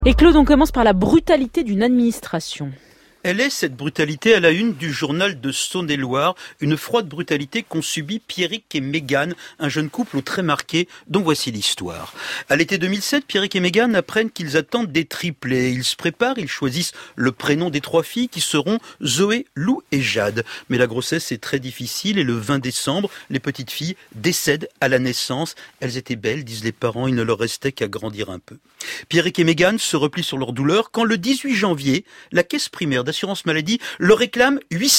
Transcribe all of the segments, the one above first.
Et Claude, on commence par la brutalité d'une administration. Elle est, cette brutalité, à la une du journal de Saône-et-Loire, une froide brutalité qu'ont subi Pierrick et Mégane, un jeune couple au trait marqué, dont voici l'histoire. À l'été 2007, Pierrick et Mégane apprennent qu'ils attendent des triplés. Ils se préparent, ils choisissent le prénom des 3 filles qui seront Zoé, Lou et Jade. Mais la grossesse est très difficile et le 20 décembre, les petites filles décèdent à la naissance. Elles étaient belles, disent les parents, il ne leur restait qu'à grandir un peu. Pierrick et Mégane se replient sur leur douleur quand le 18 janvier, la caisse primaire d'assurance maladie leur réclame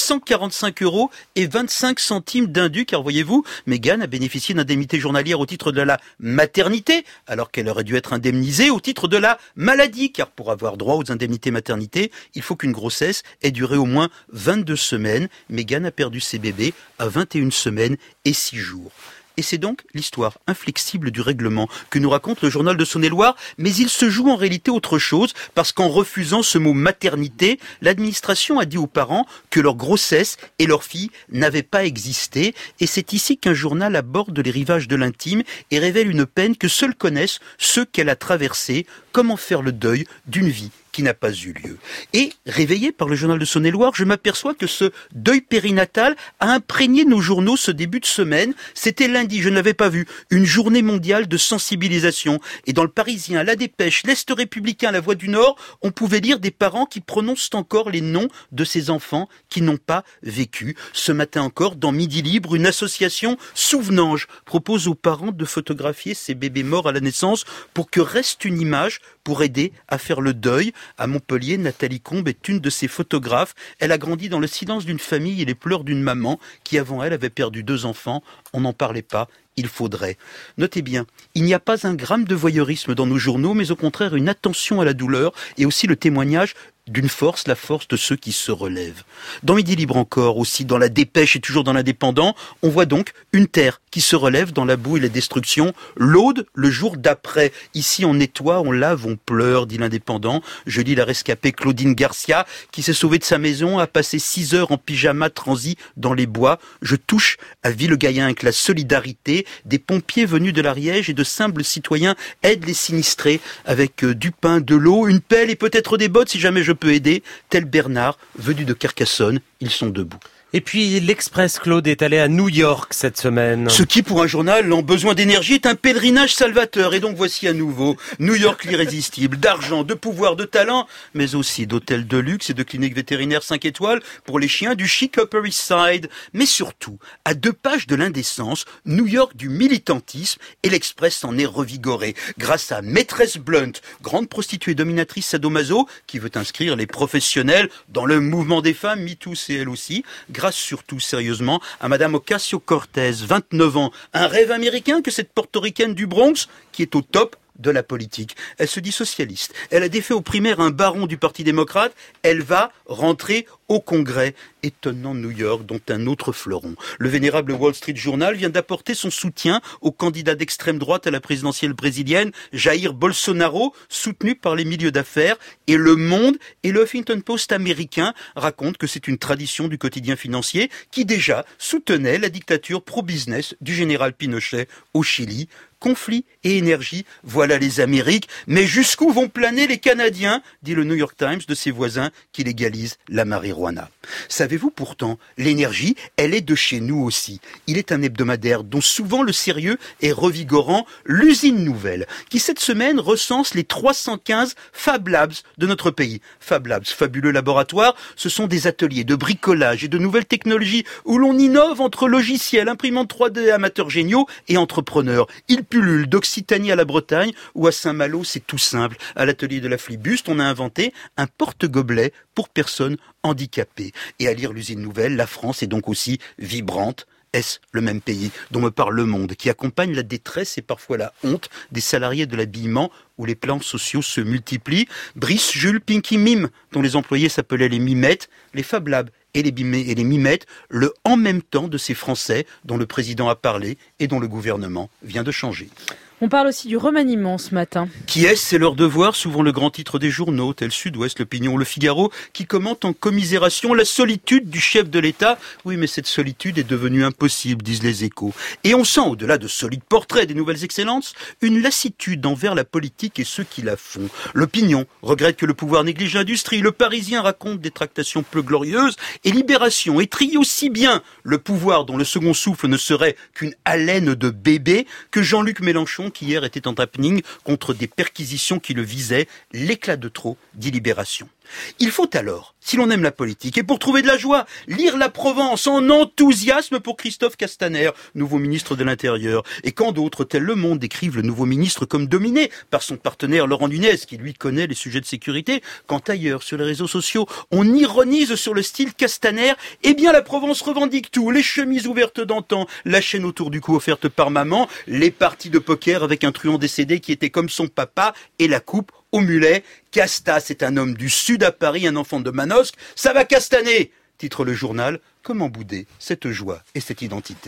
845 € et 25 centimes d'indu, car voyez-vous, Mégane a bénéficié d'indemnités journalières au titre de la maternité, alors qu'elle aurait dû être indemnisée au titre de la maladie, car pour avoir droit aux indemnités maternité, il faut qu'une grossesse ait duré au moins 22 semaines. Mégane a perdu ses bébés à 21 semaines et 6 jours. Et c'est donc l'histoire inflexible du règlement que nous raconte le journal de Saône-et-Loire, mais il se joue en réalité autre chose, parce qu'en refusant ce mot maternité, l'administration a dit aux parents que leur grossesse et leur fille n'avaient pas existé, et c'est ici qu'un journal aborde les rivages de l'intime et révèle une peine que seuls connaissent ceux qu'elle a traversée. Comment faire le deuil d'une vie qui n'a pas eu lieu. Et, réveillé par le journal de Saône-et-Loire, je m'aperçois que ce deuil périnatal a imprégné nos journaux ce début de semaine. C'était lundi, je ne l'avais pas vu, une journée mondiale de sensibilisation. Et dans le Parisien, La Dépêche, l'Est républicain, La Voix du Nord, on pouvait lire des parents qui prononcent encore les noms de ces enfants qui n'ont pas vécu. Ce matin encore, dans Midi Libre, une association, Souvenange, propose aux parents de photographier ces bébés morts à la naissance pour que reste une image pour aider à faire le deuil. À Montpellier, Nathalie Combe est une de ces photographes. Elle a grandi dans le silence d'une famille et les pleurs d'une maman qui, avant elle, avait perdu 2 enfants. On n'en parlait pas. Il faudrait. Notez bien, il n'y a pas un gramme de voyeurisme dans nos journaux, mais au contraire une attention à la douleur et aussi le témoignage d'une force, la force de ceux qui se relèvent. Dans Midi Libre encore, aussi dans La Dépêche et toujours dans l'Indépendant, on voit donc une terre qui se relève dans la boue et la destruction. L'Aude, le jour d'après. Ici, on nettoie, on lave, on pleure, dit l'Indépendant. Je lis la rescapée Claudine Garcia, qui s'est sauvée de sa maison, a passé 6 heures en pyjama transi dans les bois. Je touche à Villegayen avec la solidarité. Des pompiers venus de l'Ariège et de simples citoyens aident les sinistrés avec du pain, de l'eau, une pelle et peut-être des bottes si jamais je peux aider. Tel Bernard, venu de Carcassonne, ils sont debout. Et puis l'Express, Claude, est allé à New York cette semaine. Ce qui, pour un journal en besoin d'énergie, est un pèlerinage salvateur. Et donc voici à nouveau New York l'irrésistible, d'argent, de pouvoir, de talent, mais aussi d'hôtels de luxe et de cliniques vétérinaires 5 étoiles pour les chiens du chic Upper East Side. Mais surtout, à 2 pages de l'indécence, New York du militantisme, et l'Express en est revigoré. Grâce à Maîtresse Blunt, grande prostituée dominatrice sadomaso, qui veut inscrire les professionnels dans le mouvement des femmes, MeToo c'est elle aussi, grâce surtout sérieusement à Madame Ocasio-Cortez, 29 ans, un rêve américain que cette portoricaine du Bronx, qui est au top de la politique. Elle se dit socialiste. Elle a défait aux primaires un baron du Parti démocrate. Elle va rentrer au Congrès. Étonnant New York, dont un autre fleuron. Le vénérable Wall Street Journal vient d'apporter son soutien au candidat d'extrême droite à la présidentielle brésilienne, Jair Bolsonaro, soutenu par les milieux d'affaires. Et Le Monde et le Huffington Post américain racontent que c'est une tradition du quotidien financier qui déjà soutenait la dictature pro-business du général Pinochet au Chili. Conflit et énergie, voilà les Amériques. Mais jusqu'où vont planer les Canadiens, dit le New York Times de ses voisins qui légalisent la marijuana. Savez-vous pourtant, l'énergie, elle est de chez nous aussi. Il est un hebdomadaire dont souvent le sérieux est revigorant, l'Usine Nouvelle, qui cette semaine recense les 315 Fab Labs de notre pays. Fab Labs, fabuleux laboratoire, ce sont des ateliers de bricolage et de nouvelles technologies où l'on innove entre logiciels, imprimantes 3D, amateurs géniaux et entrepreneurs. Ils pullulent d'Occitanie à la Bretagne ou à Saint-Malo, c'est tout simple. À l'atelier de la Flibuste, on a inventé un porte-gobelet pour personnes handicapées. Et à lire l'Usine Nouvelle, la France est donc aussi vibrante. Est-ce le même pays dont me parle Le Monde, qui accompagne la détresse et parfois la honte des salariés de l'habillement où les plans sociaux se multiplient? Brice, Jules, Pinky, Mime, dont les employés s'appelaient les mimettes, les Fab Labs et les mimettes, le en même temps de ces Français dont le président a parlé et dont le gouvernement vient de changer. On parle aussi du remaniement ce matin. Qui est-ce? C'est leur devoir, souvent le grand titre des journaux, tel Sud-Ouest, L'Opinion, Le Figaro, qui commente en commisération la solitude du chef de l'État. Oui, mais cette solitude est devenue impossible, disent les Échos. Et on sent, au-delà de solides portraits des nouvelles excellences, une lassitude envers la politique et ceux qui la font. L'Opinion regrette que le pouvoir néglige l'industrie. Le Parisien raconte des tractations peu glorieuses. Et Libération étrille aussi bien le pouvoir dont le second souffle ne serait qu'une haleine de bébé que Jean-Luc Mélenchon qui hier était en happening contre des perquisitions qui le visaient. L'éclat de trop, dit Libération. Il faut alors, si l'on aime la politique, et pour trouver de la joie, lire la Provence en enthousiasme pour Christophe Castaner, nouveau ministre de l'Intérieur. Et quand d'autres, tels Le Monde, décrivent le nouveau ministre comme dominé par son partenaire Laurent Nunez, qui lui connaît les sujets de sécurité, quand ailleurs, sur les réseaux sociaux, on ironise sur le style Castaner, eh bien la Provence revendique tout. Les chemises ouvertes d'antan, la chaîne autour du cou offerte par maman, les parties de poker avec un truand décédé qui était comme son papa, et la coupe au mulet. Casta, c'est un homme du sud à Paris, un enfant de Manosque. Ça va castaner, titre le journal. Comment bouder cette joie et cette identité?